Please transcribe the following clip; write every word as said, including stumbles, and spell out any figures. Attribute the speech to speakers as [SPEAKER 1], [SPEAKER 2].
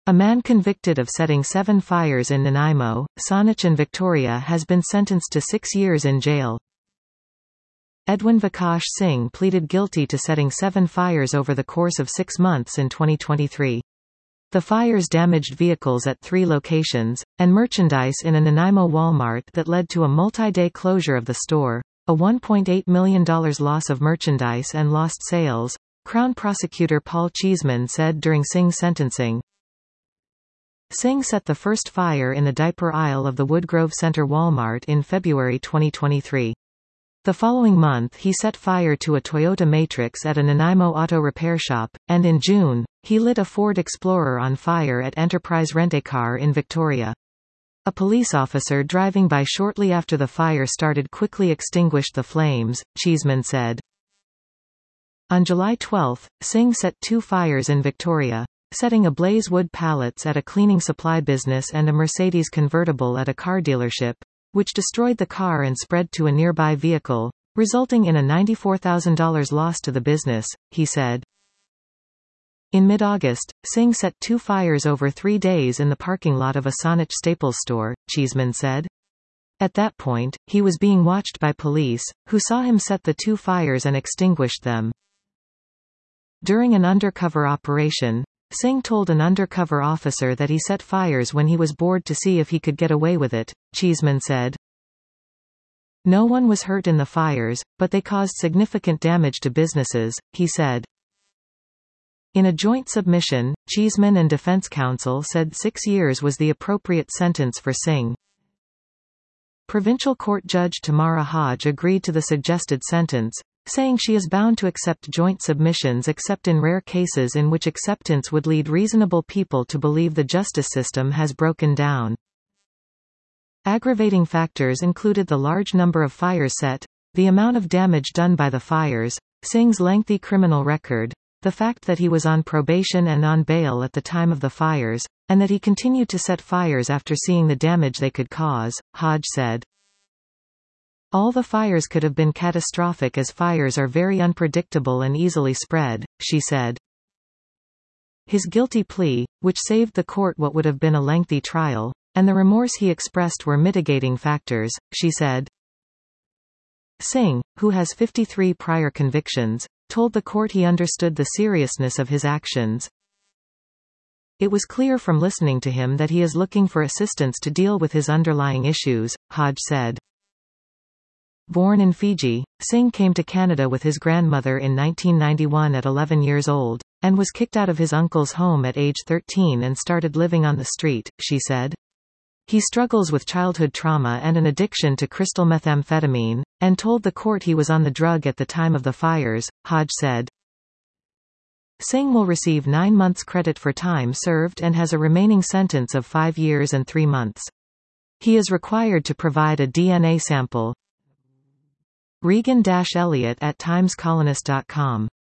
[SPEAKER 1] A man convicted of setting seven fires in Nanaimo, Saanich and Victoria has been sentenced to six years in jail. Edwin Vikash Singh pleaded guilty to setting seven fires over the course of six months in twenty twenty-three. The fires damaged vehicles at three locations, and merchandise in a Nanaimo Walmart that led to a multi-day closure of the store, a one point eight million dollars loss of merchandise and lost sales, Crown Prosecutor Paul Cheeseman said during Singh's sentencing. Singh set the first fire in the diaper aisle of the Woodgrove Center Walmart in February twenty twenty-three. The following month he set fire to a Toyota Matrix at a Nanaimo auto repair shop, and in June, he lit a Ford Explorer on fire at Enterprise Rent-A-Car in Victoria. A police officer driving by shortly after the fire started quickly extinguished the flames, Cheeseman said. On July twelfth, Singh set two fires in Victoria, setting ablaze wood pallets at a cleaning supply business and a Mercedes convertible at a car dealership, which destroyed the car and spread to a nearby vehicle, resulting in a ninety-four thousand dollars loss to the business, he said. In mid-August, Singh set two fires over three days in the parking lot of a Saanich Staples store, Cheeseman said. At that point, he was being watched by police, who saw him set the two fires and extinguished them. During an undercover operation, Singh told an undercover officer that he set fires when he was bored to see if he could get away with it, Cheeseman said. No one was hurt in the fires, but they caused significant damage to businesses, he said. In a joint submission, Cheeseman and defense counsel said six years was the appropriate sentence for Singh. Provincial Court Judge Tamara Hodge agreed to the suggested sentence, saying she is bound to accept joint submissions except in rare cases in which acceptance would lead reasonable people to believe the justice system has broken down. Aggravating factors included the large number of fires set, the amount of damage done by the fires, Singh's lengthy criminal record, the fact that he was on probation and on bail at the time of the fires, and that he continued to set fires after seeing the damage they could cause, Hodge said. All the fires could have been catastrophic as fires are very unpredictable and easily spread, she said. His guilty plea, which saved the court what would have been a lengthy trial, and the remorse he expressed were mitigating factors, she said. Singh, who has fifty-three prior convictions, told the court he understood the seriousness of his actions. It was clear from listening to him that he is looking for assistance to deal with his underlying issues, Hodge said. Born in Fiji, Singh came to Canada with his grandmother in nineteen ninety-one at eleven years old, and was kicked out of his uncle's home at age thirteen and started living on the street, she said. He struggles with childhood trauma and an addiction to crystal methamphetamine, and told the court he was on the drug at the time of the fires, Hodge said. Singh will receive nine months credit for time served and has a remaining sentence of five years and three months. He is required to provide a D N A sample. Regan Elliott at times colonist dot com